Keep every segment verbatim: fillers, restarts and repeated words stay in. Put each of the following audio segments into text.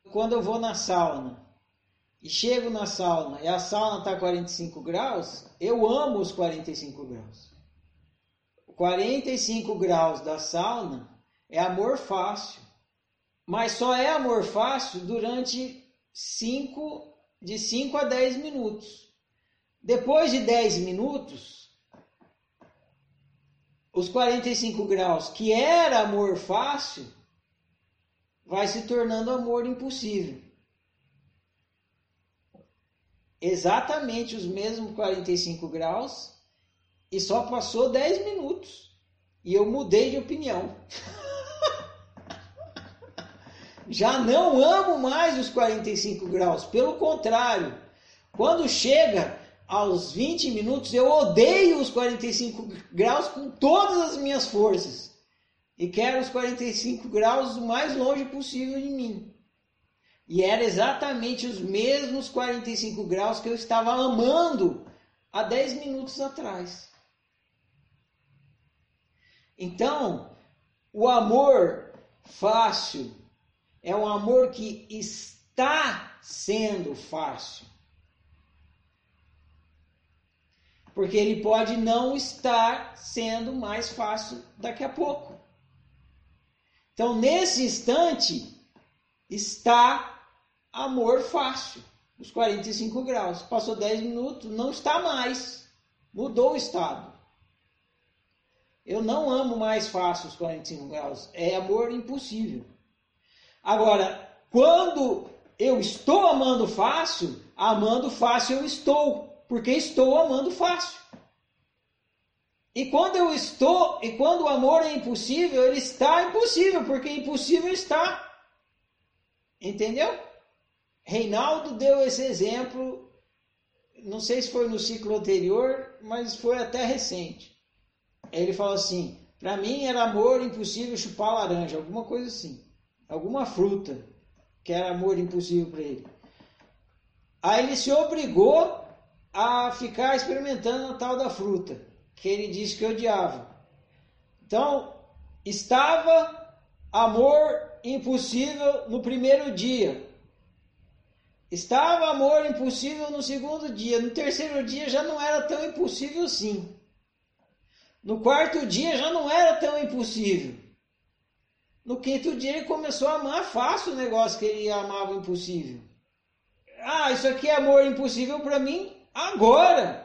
quando eu vou na sauna e chego na sauna e a sauna está quarenta e cinco graus, eu amo os quarenta e cinco graus. quarenta e cinco graus da sauna é amor fácil, mas só é amor fácil durante cinco, de cinco a dez minutos. Depois de dez minutos, os quarenta e cinco graus, que era amor fácil, vai se tornando amor impossível. Exatamente os mesmos quarenta e cinco graus, e só passou dez minutos. E eu mudei de opinião. Já não amo mais os quarenta e cinco graus. Pelo contrário, quando chega aos vinte minutos, eu odeio os quarenta e cinco graus com todas as minhas forças. E quero os quarenta e cinco graus o mais longe possível de mim. E era exatamente os mesmos quarenta e cinco graus que eu estava amando há dez minutos atrás. Então, o amor fácil é um amor que está sendo fácil. Porque ele pode não estar sendo mais fácil daqui a pouco. Então, nesse instante, está amor fácil, os quarenta e cinco graus. Passou dez minutos, não está mais. Mudou o estado. Eu não amo mais fácil os quarenta e cinco graus. É amor impossível. Agora, quando eu estou amando fácil, amando fácil eu estou. Porque estou amando fácil. E quando eu estou, e quando o amor é impossível, ele está impossível, porque impossível está. Entendeu? Reinaldo deu esse exemplo, não sei se foi no ciclo anterior, mas foi até recente. Ele falou assim, para mim era amor impossível chupar laranja, alguma coisa assim. Alguma fruta que era amor impossível para ele. Aí ele se obrigou a ficar experimentando a tal da fruta, que ele disse que odiava. Então, estava amor impossível no primeiro dia. Estava amor impossível no segundo dia. No terceiro dia já não era tão impossível assim. No quarto dia já não era tão impossível. No quinto dia ele começou a amar fácil o negócio que ele amava impossível. Ah, isso aqui é amor impossível para mim agora.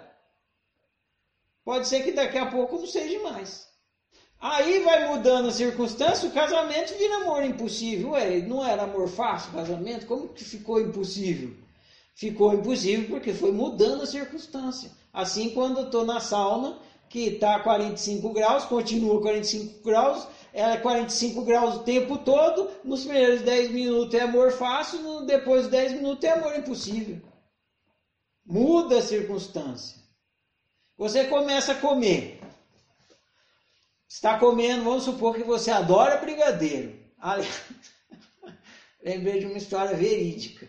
Pode ser que daqui a pouco não seja mais. Aí vai mudando a circunstância, o casamento vira amor impossível. Ué, não era amor fácil o casamento? Como que ficou impossível? Ficou impossível porque foi mudando a circunstância. Assim, quando eu estou na sauna, que está quarenta e cinco graus, continua quarenta e cinco graus, é quarenta e cinco graus o tempo todo, nos primeiros dez minutos é amor fácil, depois dos dez minutos é amor impossível. Muda a circunstância. Você começa a comer. Está comendo, vamos supor que você adora brigadeiro. Ah, lembrei de uma história verídica.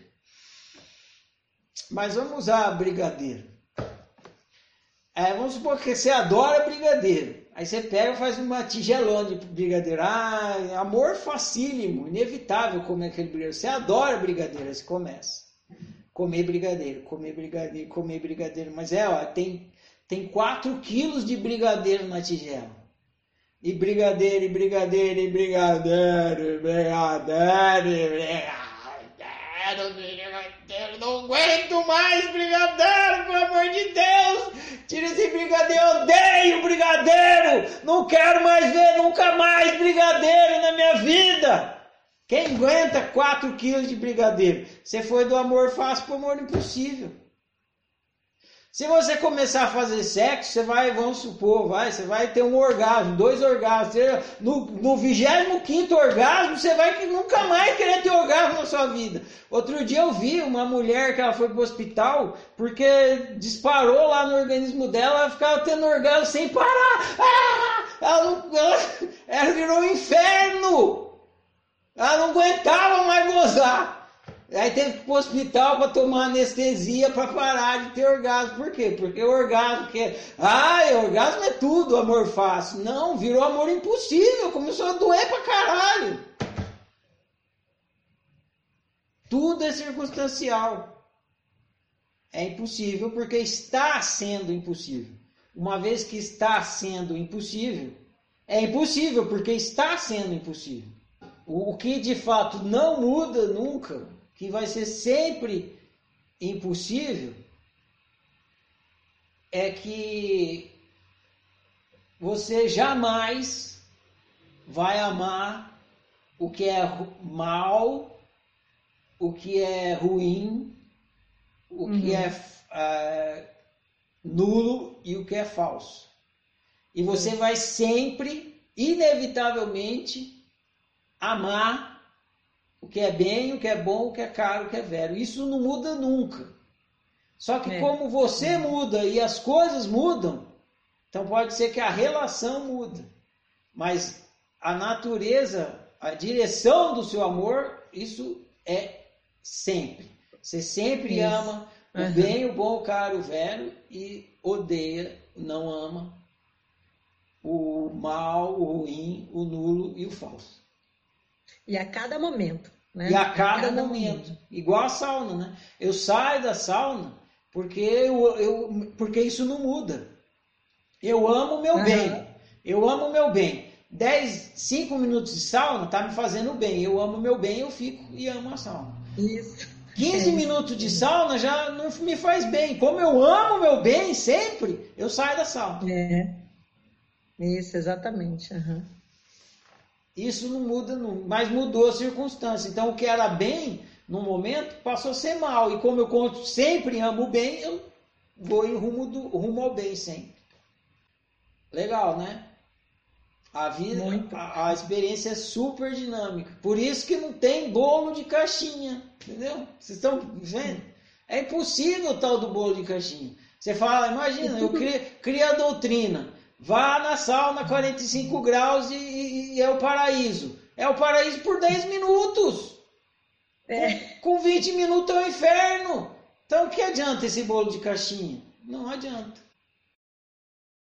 Mas vamos usar brigadeiro. É, vamos supor que você adora brigadeiro. Aí você pega e faz uma tigelona de brigadeiro. Ah, amor facílimo, inevitável comer aquele brigadeiro. Você adora brigadeiro, aí você começa. Comer brigadeiro, comer brigadeiro, comer brigadeiro. Mas é, ó, tem, tem quatro quilos de brigadeiro na tigela. E brigadeiro, e brigadeiro, e brigadeiro, e brigadeiro, e brigadeiro, brigadeiro. Não aguento mais brigadeiro, pelo amor de Deus. Tira esse brigadeiro, eu odeio brigadeiro. Não quero mais ver nunca mais brigadeiro na minha vida. Quem aguenta quatro quilos de brigadeiro? Você foi do amor fácil para o amor impossível. Se você começar a fazer sexo, você vai, vamos supor, vai, você vai ter um orgasmo, dois orgasmos. No, no vigésimo quinto orgasmo, você vai nunca mais querer ter orgasmo na sua vida. Outro dia eu vi uma mulher que ela foi para o hospital porque disparou lá no organismo dela, ela ficava tendo orgasmo sem parar. Ah! Ela, não, ela, ela virou um inferno. Ela não aguentava mais gozar. Aí teve que ir para o hospital para tomar anestesia para parar de ter orgasmo. Por quê? Porque o orgasmo que é... Ah, orgasmo é tudo, amor fácil. Não, virou amor impossível. Começou a doer pra caralho. Tudo é circunstancial. É impossível porque está sendo impossível. Uma vez que está sendo impossível, é impossível porque está sendo impossível. O, o que de fato não muda nunca, que vai ser sempre impossível, é que você jamais vai amar o que é mal, o que é ruim, o uhum. que é, é nulo e o que é falso. E você uhum. vai sempre, inevitavelmente, amar o que é bem, o que é bom, o que é caro, o que é velho. Isso não muda nunca. Só que é. como você muda e as coisas mudam, então pode ser que a relação muda. Mas a natureza, a direção do seu amor, isso é sempre. Você sempre isso. ama o uhum. bem, o bom, o caro, o velho e odeia, não ama o mal, o ruim, o nulo e o falso. E a cada momento. Né? E a cada, a cada momento. momento. Igual a sauna, né? Eu saio da sauna porque, eu, eu, porque isso não muda. Eu amo o meu uhum. bem. Eu amo o meu bem. dez, cinco minutos de sauna tá me fazendo bem. Eu amo o meu bem, eu fico e amo a sauna. Isso. quinze é. minutos de sauna já não me faz bem. Como eu amo o meu bem sempre, eu saio da sauna. É. Isso, exatamente. Uhum. Isso não muda, não, mas mudou a circunstância. Então, o que era bem, no momento, passou a ser mal. E como eu sempre amo o bem, eu vou em rumo, do, rumo ao bem sempre. Legal, né? A vida, a, a experiência é super dinâmica. Por isso que não tem bolo de caixinha, entendeu? Vocês estão vendo? É impossível o tal do bolo de caixinha. Você fala, imagina, eu crio, crio a doutrina. Vá na sauna quarenta e cinco graus e, e, e é o paraíso. É o paraíso por dez minutos. É. Com, com vinte minutos é o inferno. Então o que adianta esse bolo de caixinha? Não adianta.